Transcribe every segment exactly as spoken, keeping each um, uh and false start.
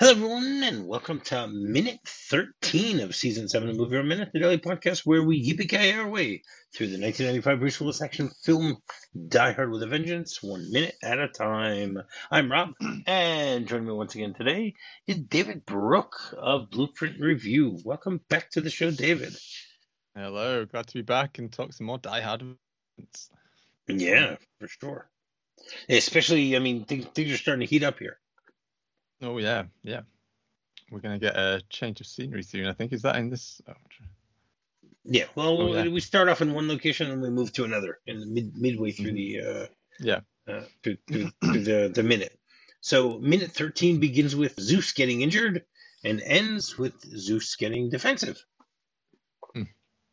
Hello, everyone, and welcome to minute thirteen of season seven of Movie Room Minute, the daily podcast where we yippee our way through the nineteen ninety-five Bruce Willis action film Die Hard with a Vengeance, one minute at a time. I'm Rob, and joining me once again today is David Brooke of Blueprint Review. Welcome back to the show, David. Hello, glad to be back and talk some more Die Hard. Yeah, for sure. Especially, I mean, things, things are starting to heat up here. Oh, yeah, yeah. We're going to get a change of scenery soon, I think. Is that in this? Oh, yeah, well, oh, yeah. we start off in one location and we move to another in the mid, midway through mm-hmm. the uh, yeah uh, through, through, through the, the minute. So minute thirteen begins with Zeus getting injured and ends with Zeus getting defensive. Hmm.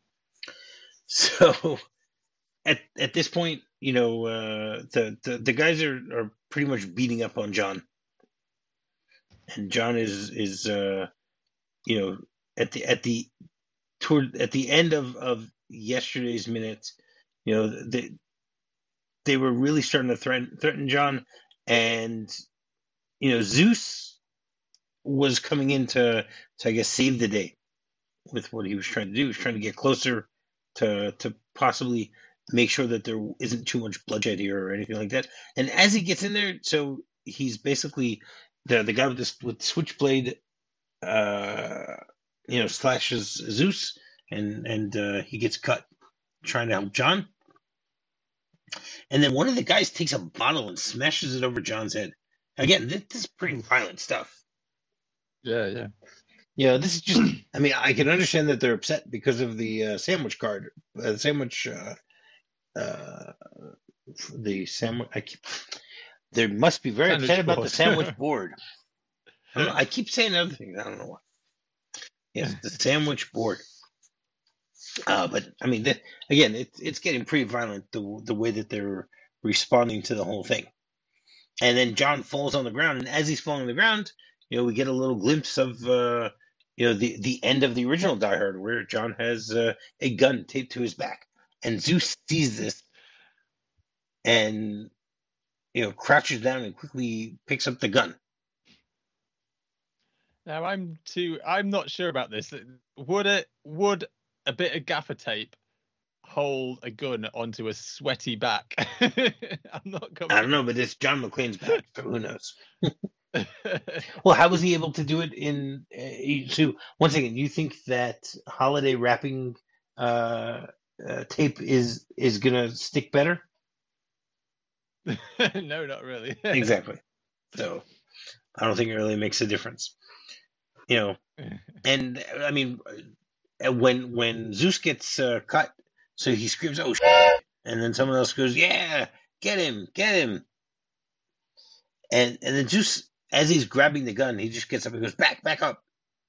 So at at this point, you know, uh, the, the, the guys are, are pretty much beating up on John. And John is is uh, you know at the at the toward at the end of, of yesterday's minutes, you know they they were really starting to threaten threaten John, and you know Zeus was coming in to, to I guess save the day with what he was trying to do. He was trying to get closer to to possibly make sure that there isn't too much bloodshed here or anything like that. And as he gets in there, so he's basically The the guy with this with switchblade, uh, you know, slashes Zeus, and and uh, he gets cut trying to help John. And then one of the guys takes a bottle and smashes it over John's head. Again, this, this is pretty violent stuff. Yeah, yeah. Yeah, this is just. I mean, I can understand that they're upset because of the uh, sandwich card, uh, the sandwich, uh, uh, the sandwich. I keep. They must be very Sandwich upset board. about the sandwich board. I, don't know, I keep saying other things. I don't know why. Yes, the sandwich board. Uh, but I mean, the, again, it's it's getting pretty violent the the way that they're responding to the whole thing. And then John falls on the ground, and as he's falling on the ground, you know, we get a little glimpse of uh, you know the the end of the original Die Hard, where John has uh, a gun taped to his back, and Zeus sees this, and you know, crouches down and quickly picks up the gun. Now I'm too. I'm not sure about this. Would it? Would a bit of gaffer tape hold a gun onto a sweaty back? I'm not. Coming. I don't know, but it's John McClane's back, so who knows? Well, how was he able to do it in? Uh, so once again, you think that holiday wrapping uh, uh, tape is is gonna stick better? No, not really. Exactly. So I don't think it really makes a difference. You know, and I mean, when when Zeus gets uh, cut, so he screams, "Oh shit!" And then someone else goes, "Yeah, get him, get him!" And and then Zeus, as he's grabbing the gun, he just gets up and goes, "Back, back up!"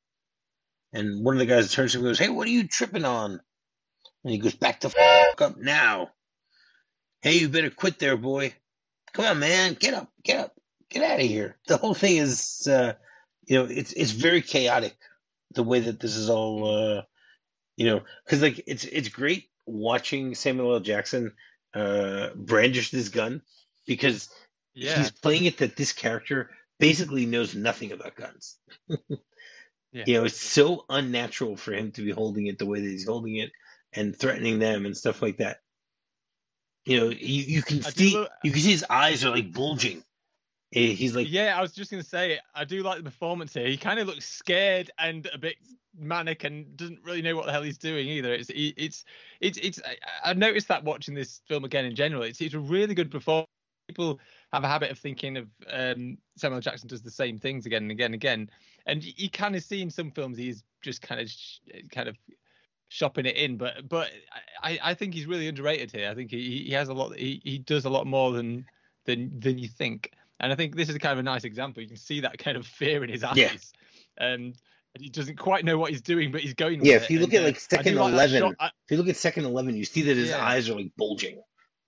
And one of the guys turns to him and goes, "Hey, what are you tripping on?" And he goes, "Back the fuck up now! Hey, you better quit there, boy! Come on, man, get up, get up, get out of here!" The whole thing is, uh, you know, it's it's very chaotic the way that this is all, uh, you know, because like it's it's great watching Samuel L. Jackson uh, brandish this gun because yeah. he's playing it that this character basically knows nothing about guns. Yeah. You know, it's so unnatural for him to be holding it the way that he's holding it and threatening them and stuff like that. You know, you, you can I see do- you can see his eyes are like bulging. Eh, He's like, Yeah, I was just gonna say, I do like the performance here. He kind of looks scared and a bit manic, and doesn't really know what the hell he's doing either. It's it's it's it's. I- I've noticed that watching this film again in general. It's it's a really good performance. People have a habit of thinking of um, Samuel L. Jackson does the same things again and again and again, and you, you kind of see in some films he's just kind of sh- kind of shopping it in. But but I, I think he's really underrated here. I think he he has a lot. He, he does a lot more than than than you think. And I think this is kind of a nice example. You can see that kind of fear in his eyes. Yeah. Um, and he doesn't quite know what he's doing, but he's going with yeah. it. If you look And, at uh, like I second do like that eleven, shot. I- if you look at second eleven, you see that his Yeah. eyes are like bulging.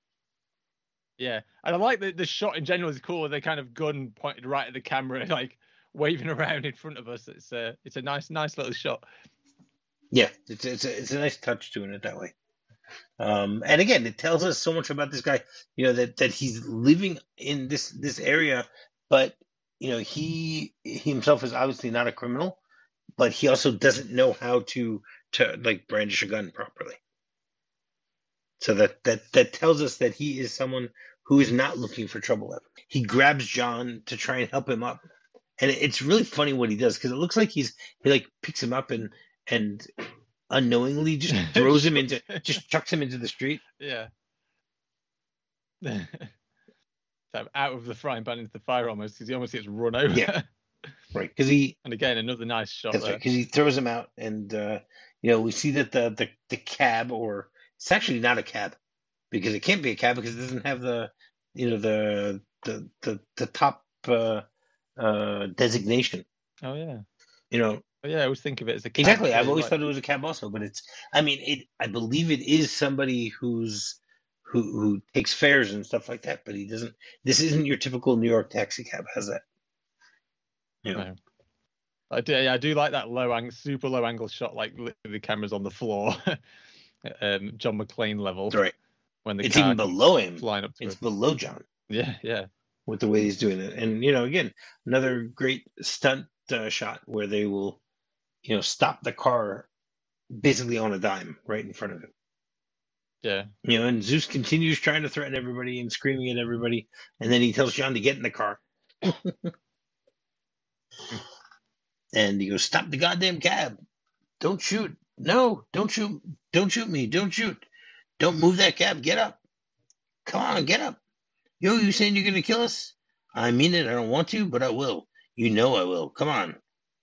Yeah, and I like the the shot in general is cool. With the kind of gun pointed right at the camera, like waving around in front of us. It's a it's a nice nice little shot. Yeah, it's it's a, it's a nice touch doing it that way. Um, and again, it tells us so much about this guy. You know that that he's living in this this area, but you know, he, he himself is obviously not a criminal, but he also doesn't know how to to like brandish a gun properly. So that that that tells us that he is someone who is not looking for trouble ever. He grabs John to try and help him up, and it's really funny what he does because it looks like he's he like picks him up and and unknowingly just throws him into just chucks him into the street. Yeah. So out of the frying pan into the fire almost because he almost gets run over. Yeah. Right, because he and again another nice shot. That's there. right, because he throws him out, and uh, you know we see that the, the the cab, or it's actually not a cab, because it can't be a cab because it doesn't have the you know the the the, the top uh, uh, designation. Oh yeah. You know. Oh, yeah, I always think of it as a cab. Exactly, I've always like... thought it was a cab also, but it's. I mean, it. I believe it is somebody who's who who takes fares and stuff like that, but he doesn't. This isn't your typical New York taxi cab. Has that? You know. No. I do, yeah, I do like that low angle, super low angle shot, like the camera's on the floor, um, John McClane level. Right. When the it's car even below him. Flying up to it's him. below John. Yeah, yeah. With the way he's doing it, and you know, again, another great stunt uh, shot where they will, you know, stop the car, basically on a dime, right in front of him. Yeah. You know, and Zeus continues trying to threaten everybody and screaming at everybody, and then he tells John to get in the car. And he goes, "Stop the goddamn cab! Don't shoot! No, don't shoot! Don't shoot me! Don't shoot! Don't move that cab! Get up! Come on, get up! Yo, you saying you're gonna kill us? I mean it. I don't want to, but I will. You know I will. Come on."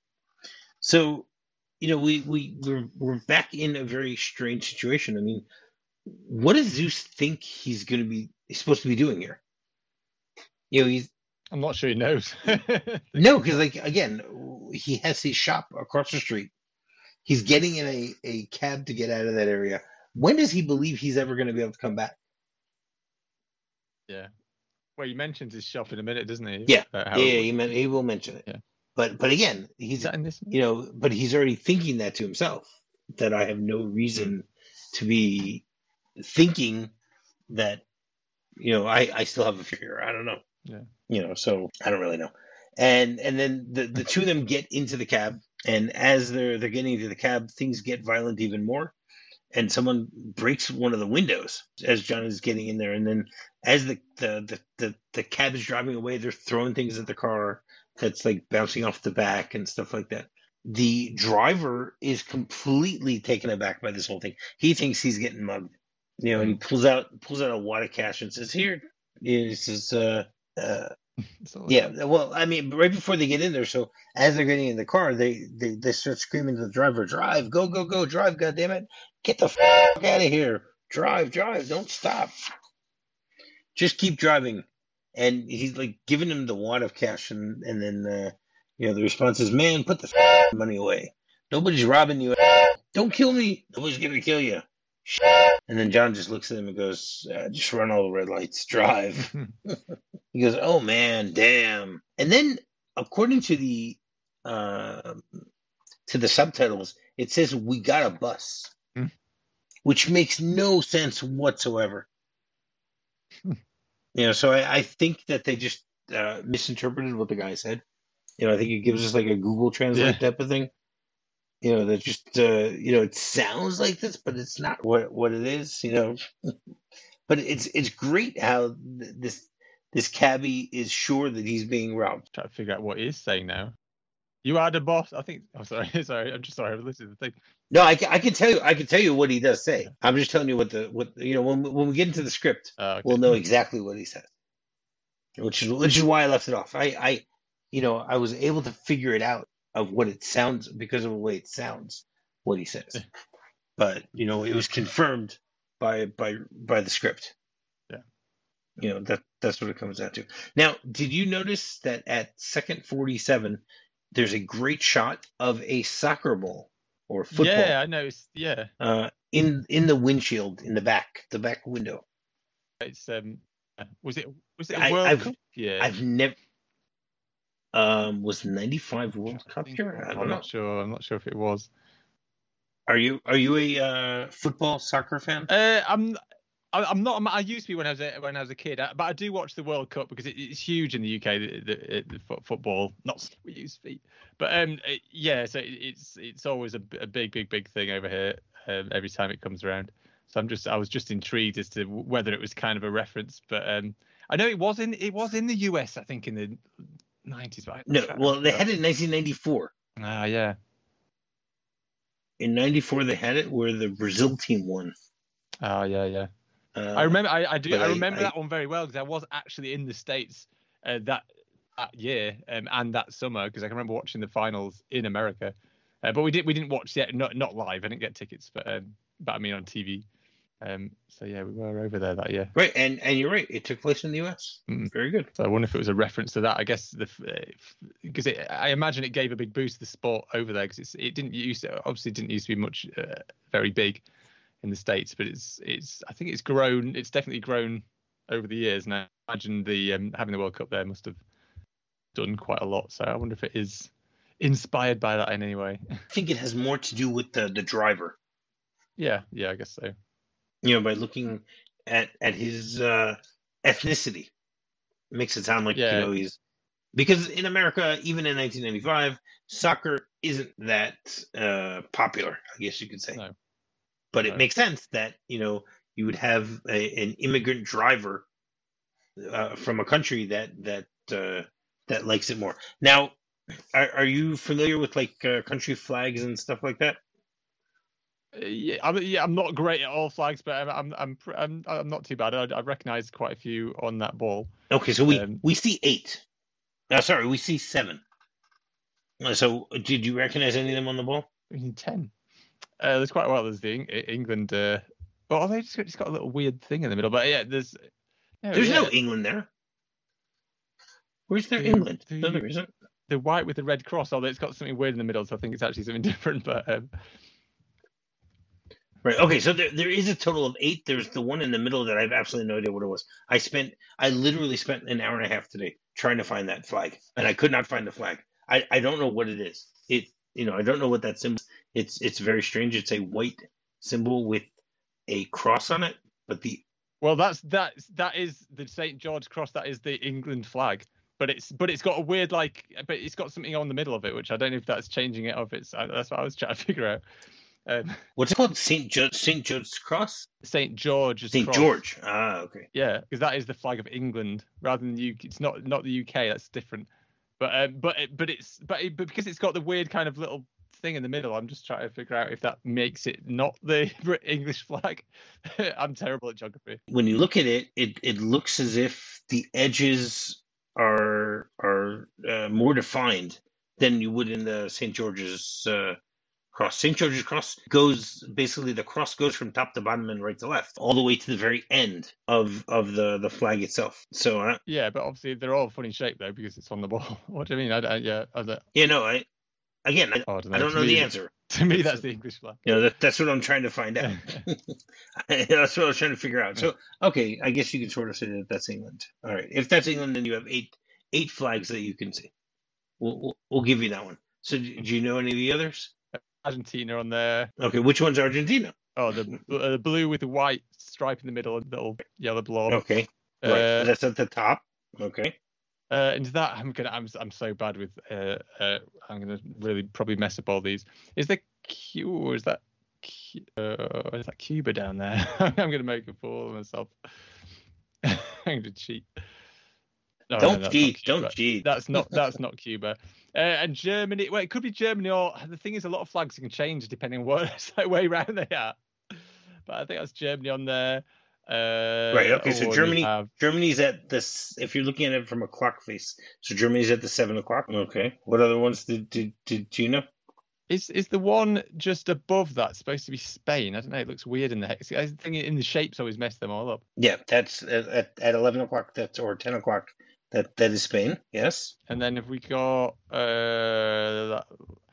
So, you know, we we we're we're back in a very strange situation. I mean, what does Zeus think he's gonna be he's supposed to be doing here? You know, he's. I'm not sure he knows. No, because like again, he has his shop across the street. He's getting in a, a cab to get out of that area. When does he believe he's ever going to be able to come back? Yeah. Well, he mentions his shop in a minute, doesn't he? Yeah, uh, yeah, yeah he, meant, he will mention it. Yeah. But but again, he's in this you know, but he's already thinking that to himself, that I have no reason to be thinking that, you know, I, I still have a fear. I don't know. Yeah. You know, so I don't really know. And and then the, the two of them get into the cab, and as they're they're getting into the cab, things get violent even more. And someone breaks one of the windows as John is getting in there. And then as the the, the, the, the cab is driving away, they're throwing things at the car that's like bouncing off the back and stuff like that. The driver is completely taken aback by this whole thing. He thinks he's getting mugged. You know, and he pulls out pulls out a wad of cash and says, "Here." He says, uh, uh, yeah, well, I mean, right before they get in there, so as they're getting in the car, they, they, they start screaming to the driver, "Drive, go, go, go, drive, goddammit. Get the fuck out of here. Drive, drive, don't stop. Just keep driving." And he's like giving him the wad of cash, and, and then, uh, you know, the response is, "Man, put the money away. Nobody's robbing you. Don't kill me. Nobody's going to kill you." And then John just looks at him and goes, uh, "Just run all the red lights. Drive." He goes, "Oh man, damn!" And then, according to the uh, to the subtitles, it says, "We got a bus," mm. which makes no sense whatsoever. You know, so I, I think that they just uh, misinterpreted what the guy said. You know, I think it gives us like a Google Translate yeah. type of thing. You know, that just uh, you know, it sounds like this, but it's not what what it is. You know, but it's it's great how th- this. This cabbie is sure that he's being robbed. Trying to figure out what he's saying now. You are the boss. I think. Oh, sorry, sorry. I'm just sorry. I'm listening to the thing. No, I can, I can tell you. I can tell you what he does say. I'm just telling you what the what you know. When when we get into the script, oh, okay. we'll know exactly what he says. Which is which is why I left it off. I I you know I was able to figure it out of what it sounds because of the way it sounds. What he says, but you know it was confirmed by by by the script. You know, that that's what it comes down to. Now, did you notice that at second forty-seven, there's a great shot of a soccer ball or football? Yeah, I noticed. Yeah. Uh, in in the windshield, in the back, the back window. It's um, was it was it a I, World I've, Cup? Yeah. I've never. Um, was ninety-five World Cup here? I don't I'm know. not sure. I'm not sure if it was. Are you are you a uh, football soccer fan? Uh, I'm. I, I'm not. I used to be when I was a, when I was a kid, but I do watch the World Cup because it, it's huge in the U K. The, the, the football, not we used to be, but um, it, yeah. So it, it's it's always a, a big, big, big thing over here um, every time it comes around. So I'm just I was just intrigued as to whether it was kind of a reference, but um, I know it was in it was in the U S. I think in the nineties. Right? No, well, they had it in nineteen ninety-four. Ah, yeah. In ninety-four, they had it where the Brazil team won. Oh, yeah, yeah. Uh, I remember. I, I do. I remember I, that one very well because I was actually in the States uh, that that year um, and that summer because I can remember watching the finals in America. Uh, but we didn't. We didn't watch yet. Not not live. I didn't get tickets, but um, but I mean on T V. Um, so yeah, we were over there that year. Right, and and you're right. It took place in the U S. Mm. Very good. So I wonder if it was a reference to that. I guess the because it, I imagine it gave a big boost to the sport over there because it didn't used to, obviously didn't used to be much uh, very big in the States, but it's it's I think it's grown. It's definitely grown over the years. And I imagine the um, having the World Cup there must have done quite a lot. So I wonder if it is inspired by that in any way. I think it has more to do with the the driver. Yeah, yeah, I guess so. You know, by looking at at his uh, ethnicity, it makes it sound like yeah. you know he's because in America, even in nineteen ninety-five, soccer isn't that uh, popular. I guess you could say. No. But it makes sense that, you know, you would have a, an immigrant driver uh, from a country that that uh, that likes it more. Now, are, are you familiar with like uh, country flags and stuff like that? Uh, yeah, I'm yeah, I'm not great at all flags, but I'm I'm I'm I'm, I'm not too bad. I, I recognize quite a few on that ball. Okay, so we um, we see eight. No, sorry, we see seven. So, did you recognize any of them on the ball? We need ten. Uh, there's quite a well. There's the England. Uh, well, they just got, just got a little weird thing in the middle. But yeah, there's. Yeah, there's yeah. no England there. Where's there the, England? The, no, there isn't. The white with the red cross, although it's got something weird in the middle, so I think it's actually something different. But. Um... Right. Okay. So there there is a total of eight. There's the one in the middle that I have absolutely no idea what it was. I spent. I literally spent an hour and a half today trying to find that flag, and I could not find the flag. I I don't know what it is. It. You know, I don't know what that symbol is. It's it's very strange. It's a white symbol with a cross on it, but the well, that's that that is the Saint George cross. That is the England flag, but it's but it's got a weird like, but it's got something on the middle of it, which I don't know if that's changing it or if it's. That's what I was trying to figure out. Um, What's it called? Saint George Saint George's cross. Saint George's Saint cross. George. Ah, okay. Yeah, because that is the flag of England rather than the U K. It's not not the U K. That's different. But um, but it, but it's but, it, but because it's got the weird kind of little thing in the middle, I'm just trying to figure out if that makes it not the English flag. I'm terrible at geography. When you look at it, it it looks as if the edges are are uh, more defined than you would in the Saint George's uh, cross. Saint George's cross goes basically the cross goes from top to bottom and right to left, all the way to the very end of of the the flag itself. So uh, yeah, but obviously they're all funny shape though because it's on the ball. What do you mean? I, I yeah, I don't... yeah, no, I again, I, oh, I don't know, I don't know me, the answer. To me, that's the English flag. You know, that, that's what I'm trying to find out. That's what I was trying to figure out. So, okay, I guess you can sort of say that that's England. All right, if that's England, then you have eight eight flags that you can see. We'll we'll, we'll give you that one. So, do, do you know any of the others? Argentina on there. Okay, which one's Argentina? Oh, the uh, blue with the white stripe in the middle, and little yellow blob. Okay, right. Uh, that's at the top. Okay. Uh, and that I'm gonna, I'm, I'm so bad with. Uh, uh, I'm gonna really probably mess up all these. Is there Q or is that? Uh, is that Cuba down there? I'm gonna make a fool of myself. I'm gonna cheat. No, don't no, cheat. Don't cheat. That's not. That's not Cuba. Uh, and Germany. Well, it could be Germany or the thing is, a lot of flags can change depending on what way round they are. But I think that's Germany on there. Uh, right. Okay. So Germany. Have... Germany's at this. If you're looking at it from a clock face, so Germany's at the seven o'clock. Okay. What other ones did did did do you know? Is is the one just above that supposed to be Spain? I don't know. It looks weird in the hex. I think in the shapes always mess them all up. Yeah, that's at at eleven o'clock. That's or ten o'clock. That that is Spain. Yes. And then if we got, uh,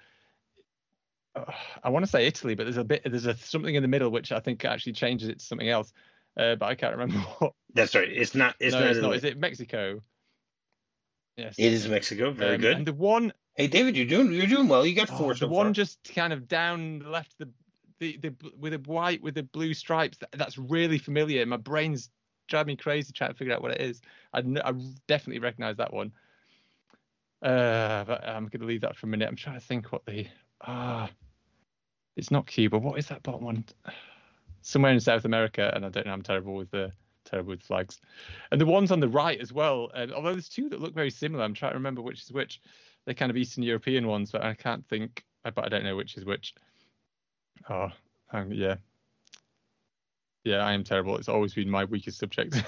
I want to say Italy, but there's a bit there's a something in the middle which I think actually changes it to something else. Uh, but I can't remember what. That's right. It's not. It's no, not. It's not. Is it Mexico? Yes. It is Mexico. Very um, good. And the one. Hey, David, you're doing you're doing well. You got four. Oh, so the one far. just kind of down the left, the the the with the white with the blue stripes. That, that's really familiar. My brain's driving me crazy trying to figure out what it is. I, I definitely recognise that one. Uh, but I'm going to leave that for a minute. I'm trying to think what the ah, it's not Cuba. What is that bottom one? Somewhere in South America, and I don't know. I'm terrible with the terrible with flags. And the ones on the right as well. Uh, although there's two that look very similar. I'm trying to remember which is which. They're kind of Eastern European ones, but I can't think. But I don't know which is which. Oh, um, yeah, yeah. I am terrible. It's always been my weakest subject.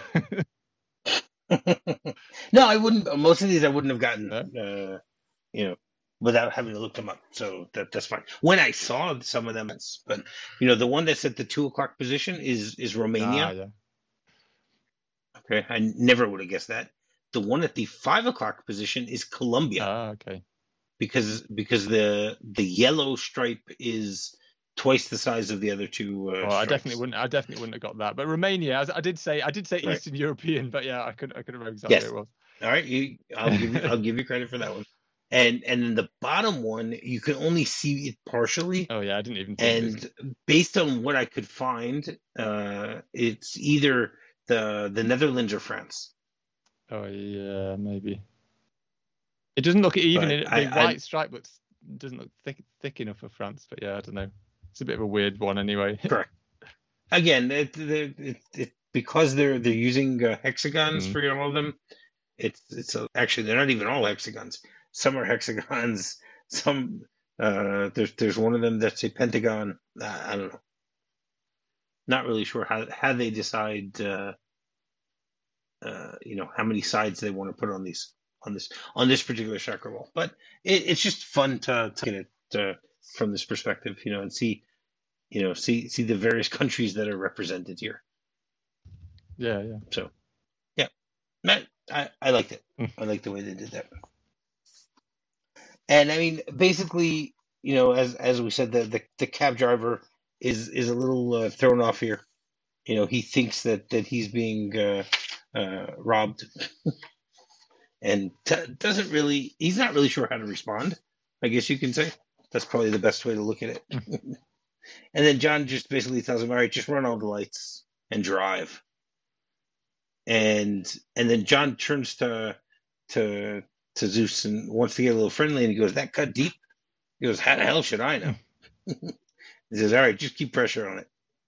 No, I wouldn't. Most of these I wouldn't have gotten, No? uh, you know, without having to look them up. So that that's fine. When I saw some of them, it's, but you know, the one that's at the two o'clock position is is Romania. Ah, yeah. Okay, I never would have guessed that. The one at the five o'clock position is Colombia, Ah, okay. because because the the yellow stripe is twice the size of the other two. Uh, Well, I stripes. definitely wouldn't. I definitely wouldn't have got that. But Romania, as I did say, I did say Right. Eastern European, but yeah, I couldn't. I couldn't remember exactly Yes. what it was. All right, you, I'll give you, I'll give you credit for that one. And and then the bottom one, you can only see it partially. Oh yeah, I didn't even think. And This. based on what I could find, uh, it's either the the Netherlands or France. Oh yeah, maybe. It doesn't look even But in, the I- I- white stripe looks doesn't look thick thick enough for France. But yeah, I don't know. It's a bit of a weird one anyway. Correct. Again, it, it, it, it, because they're they're using uh, hexagons Mhm. for all of them. It's it's a, actually they're not even all hexagons. Some are hexagons. Some uh, there's there's one of them that's a pentagon. Uh, I don't know. Not really sure how how they decide. Uh, uh, you know how many sides they want to put on these on this on this particular chakra ball. But it, it's just fun to, to get it uh, from this perspective, you know, and see you know see see the various countries that are represented here. Yeah, yeah. So yeah, Matt, I I liked it. Mm. I like the way they did that. And I mean, basically, you know, as as we said, the the, the cab driver is is a little uh, thrown off here. You know, he thinks that that he's being uh, uh, robbed, and t- doesn't really. He's not really sure how to respond. I guess you can say that's probably the best way to look at it. And then John just basically tells him, "All right, just run all the lights and drive." And and then John turns to to to Zeus and wants to get a little friendly, and he goes, "That cut deep?" He goes, "How the hell should I know?" He says, "All right, just keep pressure on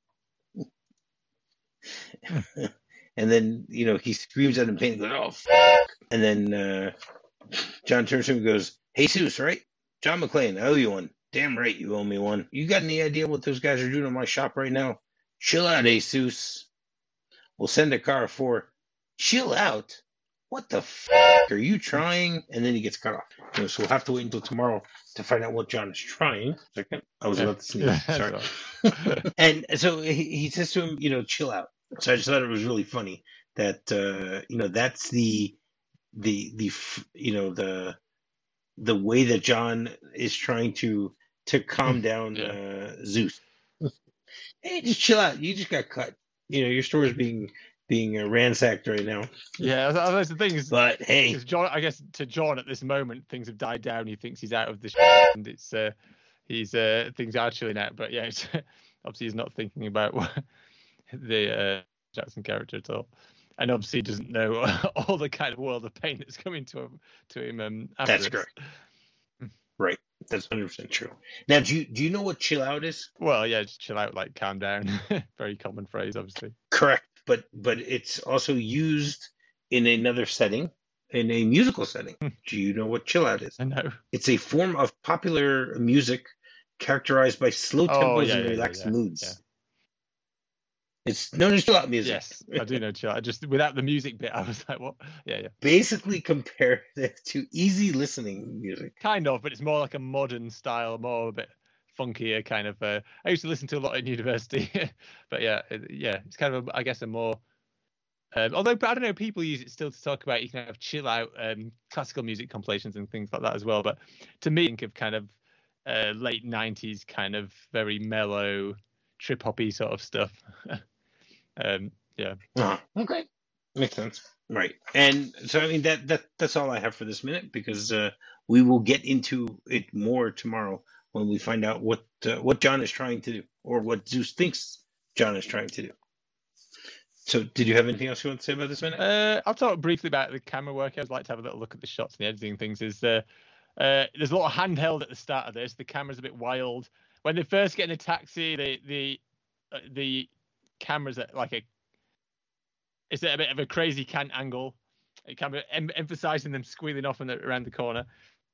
it." And then, you know, he screams at him in pain and goes, "Oh, fuck." And then uh, John turns to him and goes, "Hey, Zeus, right? John McClane, I owe you one. Damn right you owe me one. You got any idea what those guys are doing in my shop right now? Chill out, Jesus. We'll send a car for..." Chill out? What the fuck are you trying? And then he gets cut off. You know, so we'll have to wait until tomorrow to find out what John is trying. Second, I was about to sneeze. Yeah, Sorry. that's And so he, he says to him, you know, chill out. So I just thought it was really funny that uh, you know that's the the the f- you know the the way that John is trying to to calm down Yeah. uh, Zeus. Hey, just chill out. You just got cut. You know, your store is being being uh, ransacked right now. Yeah, that- that's the thing. Is, But hey, is John, I guess to John at this moment, things have died down. He thinks he's out of the sh- and it's uh, he's uh, things are chilling out. But yeah, it's, obviously he's not thinking about what, the uh, Jackson character at all, and obviously he doesn't know all the kind of world of pain that's coming to him to him. Um, that's afterwards. correct. Right, that's one hundred percent true. Now, do you do you know what chill out is? Well, yeah, just chill out, like calm down. Very common phrase, obviously. Correct, but but it's also used in another setting, in a musical setting. Do you know what chill out is? I know. It's a form of popular music characterized by slow Oh, tempos yeah, and yeah, yeah, relaxed yeah, moods. yeah. It's known as chill out music. Yes, I do know chill out. Just without the music bit, I was like, what? Yeah, yeah. Basically compared to easy listening music. Kind of, but it's more like a modern style, more a bit funkier kind of. Uh, I used to listen to a lot in university, but yeah, it, yeah, it's kind of, a, I guess, a more. Um, although, but I don't know, people use it still to talk about. You can have chill out um, classical music compilations and things like that as well. But to me, I think of kind of uh, late nineties, kind of very mellow, trip hoppy sort of stuff. um, yeah. Uh-huh. Okay, makes sense. Right, and so I mean that that that's all I have for this minute because uh, we will get into it more tomorrow when we find out what uh, what John is trying to do, or what Zeus thinks John is trying to do. So, did you have anything else you want to say about this minute? Uh, I'll talk briefly about the camera work. I'd like to have a little look at the shots and the editing things. Is uh, uh, there's a lot of handheld at the start of this. The camera's a bit wild. When they first get in a taxi, the the uh, the camera's at like a it's at a bit of a crazy cant angle. It kind of em- emphasizing them squealing off in the, around the corner.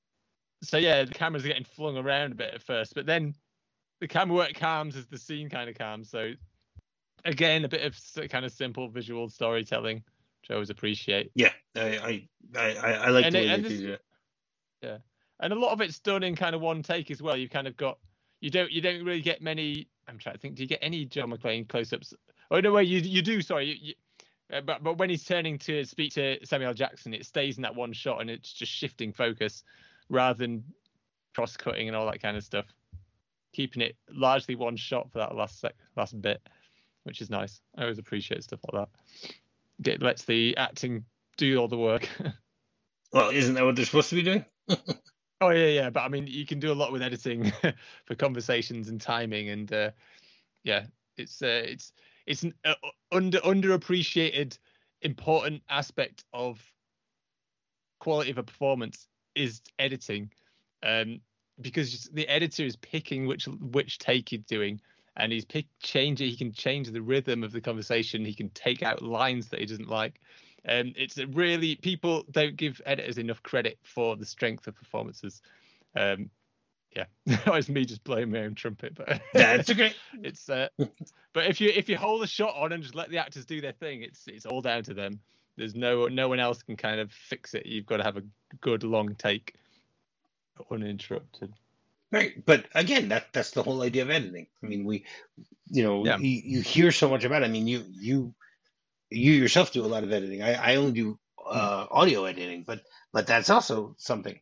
So yeah, the cameras are getting flung around a bit at first, but then the camera work calms as the scene kind of calms. So again, a bit of kind of simple visual storytelling, which I always appreciate. Yeah, I I I, I like and the it, way and they do that. Yeah, and a lot of it's done in kind of one take as well. You've kind of got you don't you don't really get many. I'm trying to think. Do you get any John McClane close-ups? Oh no, way you you do. Sorry, you, you, uh, but but when he's turning to speak to Samuel Jackson, it stays in that one shot, and it's just shifting focus rather than cross-cutting and all that kind of stuff. Keeping it largely one shot for that last sec, last bit, which is nice. I always appreciate stuff like that. It lets the acting do all the work. Well, isn't that what they're supposed to be doing? Oh yeah, yeah. But I mean, you can do a lot with editing for conversations and timing, and uh, yeah, it's uh, it's it's an uh, under underappreciated important aspect of quality of a performance is editing, um, because the editor is picking which which take you're doing, and he's pick change it. He can change the rhythm of the conversation. He can take out lines that he doesn't like. Um, it's a really people don't give editors enough credit for the strength of performances. Um, yeah, that was me just blowing my own trumpet, but that's okay. It's uh, but if you if you hold a shot on and just let the actors do their thing, it's it's all down to them. There's no no one else can kind of fix it. You've got to have a good long take, uninterrupted. Right, but again, that that's the whole idea of editing. I mean, we, you know, Yeah. you, you hear so much about it. I mean, you you you yourself do a lot of editing. I, I only do uh, audio editing, but but that's also something.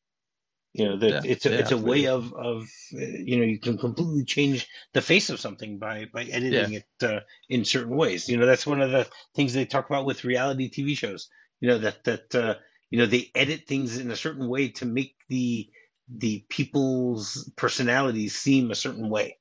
You know, that Yeah, it's a yeah, it's a way absolutely. of of uh, you know, you can completely change the face of something by by editing it uh, in certain ways. You know, that's one of the things they talk about with reality T V shows. You know, that that uh, you know, they edit things in a certain way to make the the people's personalities seem a certain way.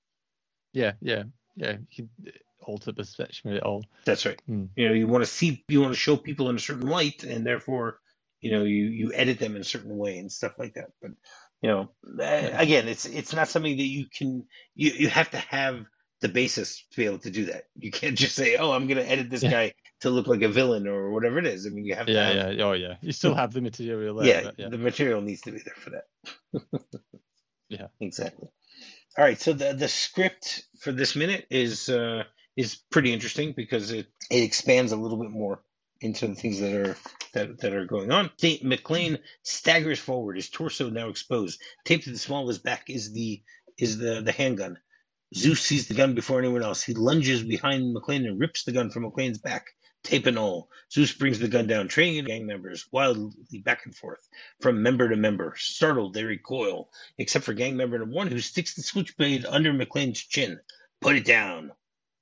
Yeah, yeah, yeah. You can alter the perception of it all. That's right. Hmm. You know, you want to see, you want to show people in a certain light, and therefore, you know, you you edit them in a certain way and stuff like that. But you know, uh, again, it's it's not something that you can. You you have to have the basis to be able to do that. You can't just say, "Oh, I'm going to edit this Yeah. guy to look like a villain" or whatever it is. I mean, you have to Yeah, have. yeah, oh yeah. You still have the material there. Yeah, but yeah. the material needs to be there for that. Yeah. Exactly. All right, so the the script for this minute is uh, is pretty interesting because it, it expands a little bit more into the things that are that, that are going on. Saint McClane staggers forward, his torso now exposed. Taped to the small of his back is the is the, the handgun. Zeus sees the gun before anyone else. He lunges behind McClane and rips the gun from McClane's back. Tape and all. Zeus brings the gun down, training gang members wildly back and forth from member to member. Startled, they recoil, except for gang member number one, who sticks the switchblade under McClane's chin. Put it down.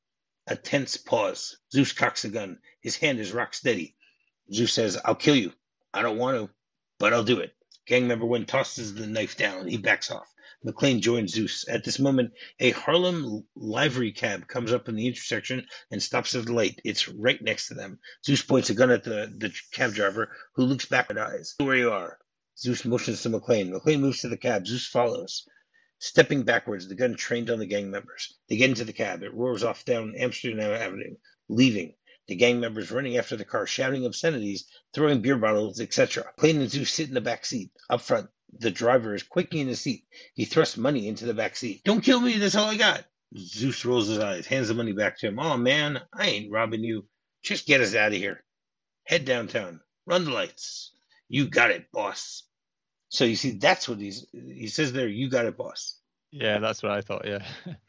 A tense pause. Zeus cocks the gun. His hand is rock steady. Zeus says, "I'll kill you. I don't want to, but I'll do it." Gang member one tosses the knife down. He backs off. McClane joins Zeus. At this moment, a Harlem livery cab comes up in the intersection and stops at the light. It's right next to them. Zeus points a gun at the, the cab driver, who looks back with eyes. "Where you are." Zeus motions to McClane. McClane moves to the cab. Zeus follows. Stepping backwards, the gun trained on the gang members. They get into the cab. It roars off down Amsterdam Avenue, leaving. The gang members running after the car, shouting obscenities, throwing beer bottles, et cetera. McClane and Zeus sit in the back seat. Up front, the driver is quaking in his seat. He thrusts money into the back seat. "Don't kill me, that's all I got." Zeus rolls his eyes, hands the money back to him. "Oh, man, I ain't robbing you. Just get us out of here. Head downtown. Run the lights. You got it, boss." So you see, that's what he's he says there. "You got it, boss." Yeah, that's what I thought. Yeah.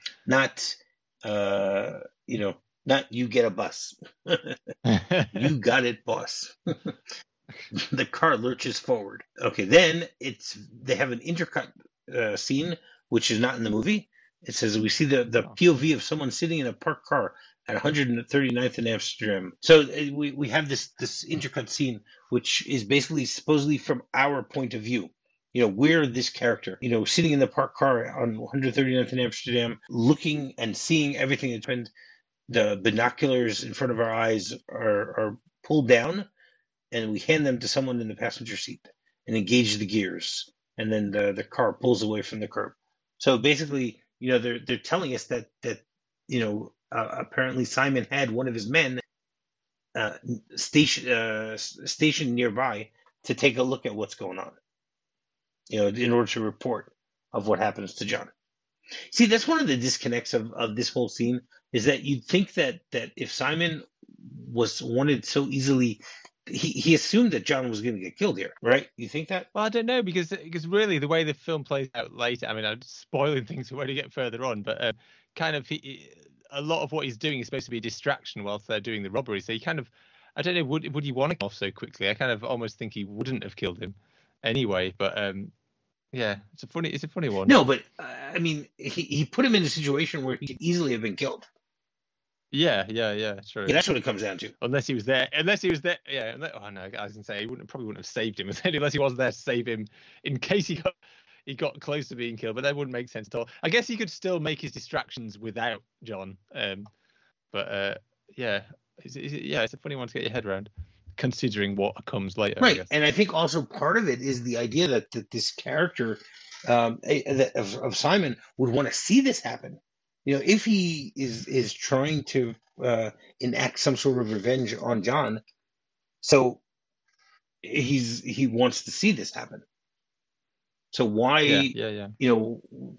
Not, uh, you know, not "you get a bus." "You got it, boss." The car lurches forward. Okay, then it's they have an intercut uh, scene, which is not in the movie. It says we see the, the Oh. P O V of someone sitting in a parked car at one hundred thirty-ninth in Amsterdam. So uh, we, we have this this intercut scene, which is basically supposedly from our point of view. You know, we're this character, you know, sitting in the parked car on one thirty-ninth in Amsterdam, looking and seeing everything that's been, the binoculars in front of our eyes are, are pulled down, and we hand them to someone in the passenger seat and engage the gears. And then the, the car pulls away from the curb. So basically, you know, they're, they're telling us that, that, you know, uh, apparently Simon had one of his men uh, station, uh, stationed nearby to take a look at what's going on, you know, in order to report of what happens to John. See, that's one of the disconnects of, of this whole scene, is that you'd think that that if Simon was wanted so easily, he, he assumed that John was going to get killed here, right? You think that? Well, I don't know, because because really the way the film plays out later, I mean, I'm spoiling things when you get further on, but uh, kind of he, a lot of what he's doing is supposed to be a distraction whilst they're doing the robbery. So he kind of, I don't know, would would he want to kill off so quickly? I kind of almost think he wouldn't have killed him anyway. But um, yeah, it's a funny, it's a funny one. No, but uh, I mean, he, he put him in a situation where he could easily have been killed. Yeah, yeah, yeah, true. Yeah, that's what it comes down to. Unless he was there, unless he was there, yeah. Unless, oh no, I was gonna say he wouldn't probably wouldn't have saved him unless he was there to save him in case he got he got close to being killed. But that wouldn't make sense at all. I guess he could still make his distractions without John. Um, but uh, yeah, it's, it's, yeah, it's a funny one to get your head around, considering what comes later. Right, I and I think also part of it is the idea that that this character um, of, of Simon would want to see this happen. You know, if he is is trying to uh, enact some sort of revenge on John, so he's he wants to see this happen. So why, yeah, yeah, yeah. you know,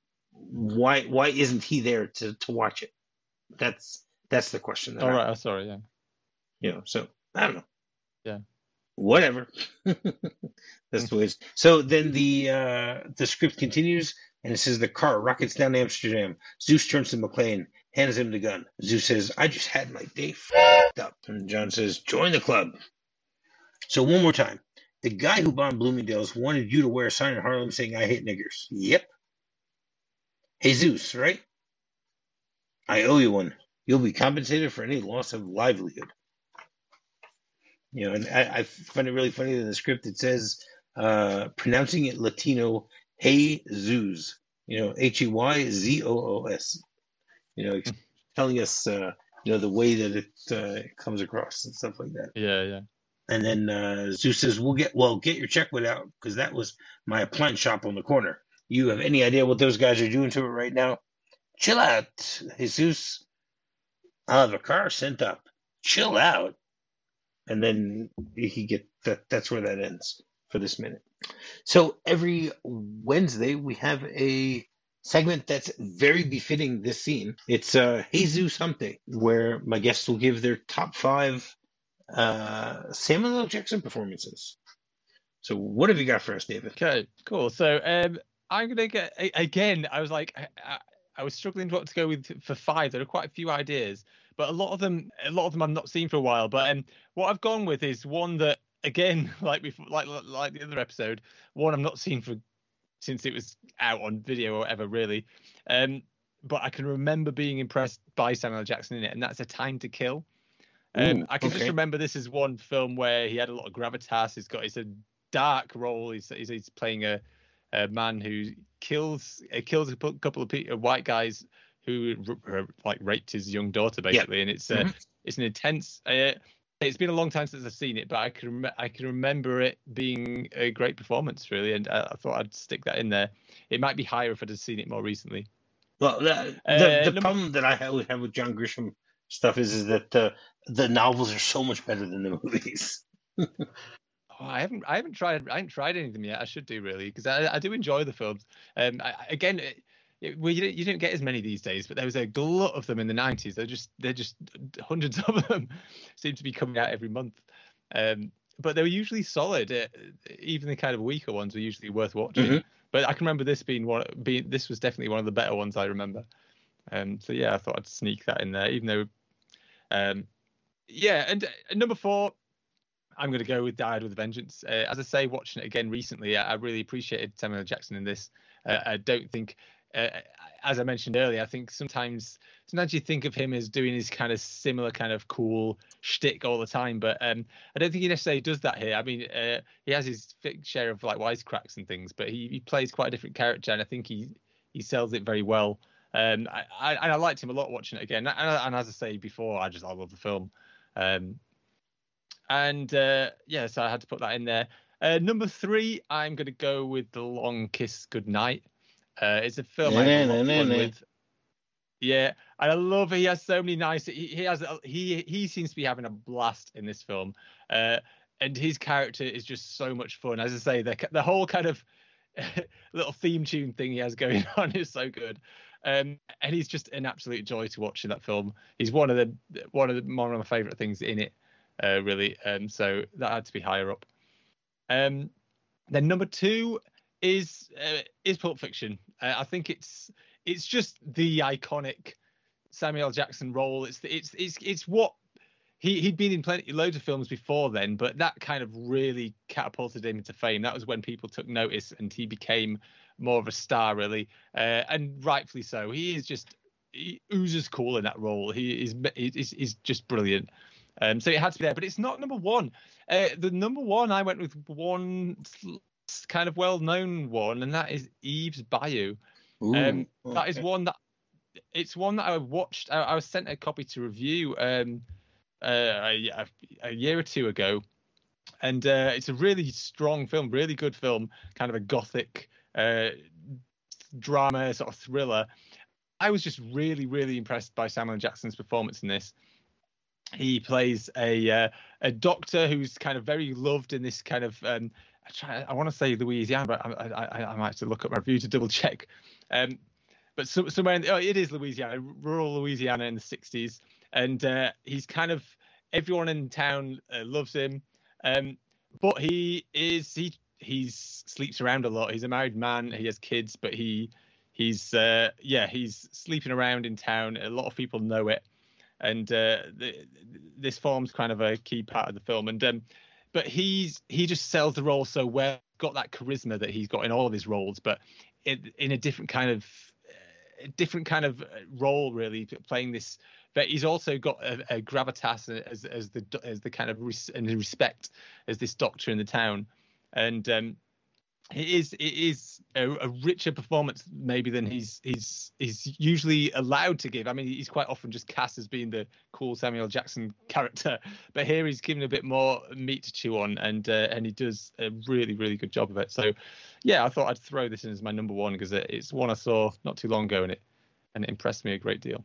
why why isn't he there to, to watch it? That's that's the question. That All I, right, oh, sorry, yeah. You know, so I don't know. Yeah. Whatever. That's the way it is. So then the uh, the script continues. And it says the car rockets down to Amsterdam. Zeus turns to McClane, hands him the gun. Zeus says, I just had my day f***ed up. And John says, join the club. So one more time. The guy who bombed Bloomingdale's wanted you to wear a sign in Harlem saying, I hate niggers. Yep. Hey, Zeus, right? I owe you one. You'll be compensated for any loss of livelihood. You know, and I, I find it really funny that in the script it says, uh, pronouncing it Latino, Hey Zeus, you know, H E Y Z O O S, you know, telling us, uh, you know, the way that it, uh, it comes across and stuff like that. Yeah, yeah. And then uh, Zeus says, "We'll get well, get your checkwood out because that was my appliance shop on the corner. You have any idea what those guys are doing to it right now? Chill out, Jesus. I'll have a car sent up. Chill out." And then he get that. That's where that ends for this minute. So every Wednesday we have a segment that's very befitting this scene. It's uh, Jesus Something, where my guests will give their top five uh, Samuel L. Jackson performances. So what have you got for us, David? Okay, cool. So um, I'm gonna get again. I was like, I, I, I was struggling what to go with for five. There are quite a few ideas, but a lot of them, a lot of them I've not seen for a while. But um, what I've gone with is one that, again, like before, like like the other episode, one I've not seen for since it was out on video or whatever, really. Um, but I can remember being impressed by Samuel L. Jackson in it, and that's A Time to Kill. Um, Ooh, I can okay. just remember this is one film where he had a lot of gravitas. He's got it's a dark role. He's he's, he's playing a, a man who kills uh, kills a couple of pe- white guys who r- r- like raped his young daughter, basically. Yeah. And it's uh, mm-hmm. it's an intense. Uh, it's been a long time since I've seen it, but I can rem- I can remember it being a great performance, really. And I, I thought I'd stick that in there. It might be higher if I'd have seen it more recently. Well, the uh, the, the number- problem that I have, have with John Grisham stuff is, is that uh, the novels are so much better than the movies. oh, I haven't I haven't tried I haven't tried any of them yet. I should do, really, because I, I do enjoy the films. Um, I, again, it, it, well, you don't, you don't get as many these days, but there was a glut of them in the nineties. They're just they're just hundreds of them seem to be coming out every month. Um, but they were usually solid. Uh, even the kind of weaker ones were usually worth watching. Mm-hmm. But I can remember this being one. Being this was definitely one of the better ones I remember. Um, so yeah, I thought I'd sneak that in there, even though. Um, yeah, and uh, number four, I'm going to go with Died with a Vengeance. Uh, as I say, watching it again recently, I, I really appreciated Samuel L. Jackson in this. Uh, I don't think uh, as I mentioned earlier, I think sometimes sometimes you think of him as doing his kind of similar kind of cool shtick all the time, but um, I don't think he necessarily does that here. I mean, uh, he has his share of like wisecracks and things, but he, he plays quite a different character, and I think he he sells it very well. Um, I, I and I liked him a lot watching it again, and, and as I say before, I just I love the film. Um, and uh, yeah, so I had to put that in there. Uh, number three, I'm going to go with The Long Kiss Goodnight. Uh, it's a film I have a lot of fun with. Yeah, and I love he has so many nice. He, he has he he seems to be having a blast in this film, uh, and his character is just so much fun. As I say, the the whole kind of little theme tune thing he has going on is so good, um, and he's just an absolute joy to watch in that film. He's one of the one of the one of my favourite things in it, uh, really. Um, so that had to be higher up. Um, then number two is uh, is Pulp Fiction. Uh, I think it's it's just the iconic Samuel L. Jackson role. It's it's it's it's what he he'd been in plenty loads of films before then, but that kind of really catapulted him into fame. That was when people took notice, and he became more of a star, really, uh, and rightfully so. He is just he oozes cool in that role. He is he's, he's just brilliant. Um, so it had to be there, but it's not number one. Uh, the number one, I went with one kind of well-known one, and that is Eve's Bayou. Ooh, um, okay. That is one that it's one that I watched. I, I was sent a copy to review um, uh, a, a year or two ago, and uh, it's a really strong film, really good film, kind of a gothic uh, drama sort of thriller. I was just really, really impressed by Samuel L. Jackson's performance in this. He plays a uh, a doctor who's kind of very loved in this kind of um, I, try, I want to say Louisiana, but I, I, I might have to look up my review to double check. Um, but so, somewhere in the, oh, it is Louisiana, rural Louisiana in the sixties, and uh, he's kind of everyone in town uh, loves him. Um, but he is he he's sleeps around a lot. He's a married man. He has kids, but he he's uh, yeah he's sleeping around in town. A lot of people know it. And uh, the, this forms kind of a key part of the film. And um, but he's he just sells the role so well. Got that charisma that he's got in all of his roles, but in, in a different kind of uh, different kind of role, really, playing this. But he's also got a, a gravitas as as the as the kind of res, and respect as this doctor in the town. And um, it is it is a, a richer performance maybe than he's he's he's usually allowed to give. I mean, he's quite often just cast as being the cool Samuel L. Jackson character, but here he's given a bit more meat to chew on, and uh, and he does a really really good job of it. So, yeah, I thought I'd throw this in as my number one because it's one I saw not too long ago, and it and it impressed me a great deal.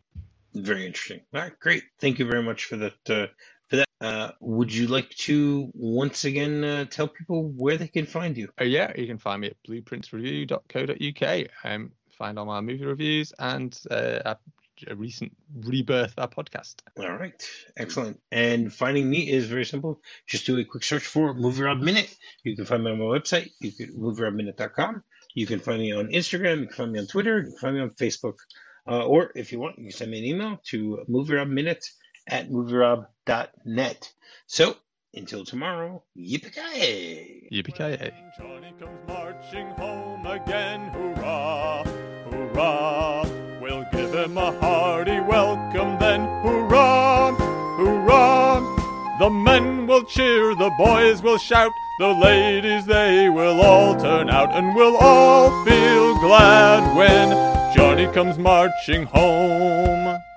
Very interesting. All right, great. Thank you very much for that. Uh, for that, uh, would you like to once again uh, tell people where they can find you? Oh yeah, you can find me at blueprints review dot co dot uk. Um, find all my movie reviews and uh, a, a recent rebirth of our podcast. All right, excellent. And finding me is very simple. Just do a quick search for Movie Rob Minute. You can find me on my website. You can movie rob minute dot com. You can find me on Instagram. You can find me on Twitter. You can find me on Facebook. Uh, or if you want, you can send me an email to movierobminute at movierob dot net. So, until tomorrow, yippee-ki-yay! Yippee-ki-yay! Johnny comes marching home again, hurrah, hurrah. We'll give him a hearty welcome then, hurrah, hurrah. The men will cheer, the boys will shout, the ladies they will all turn out, and we'll all feel glad when Johnny comes marching home.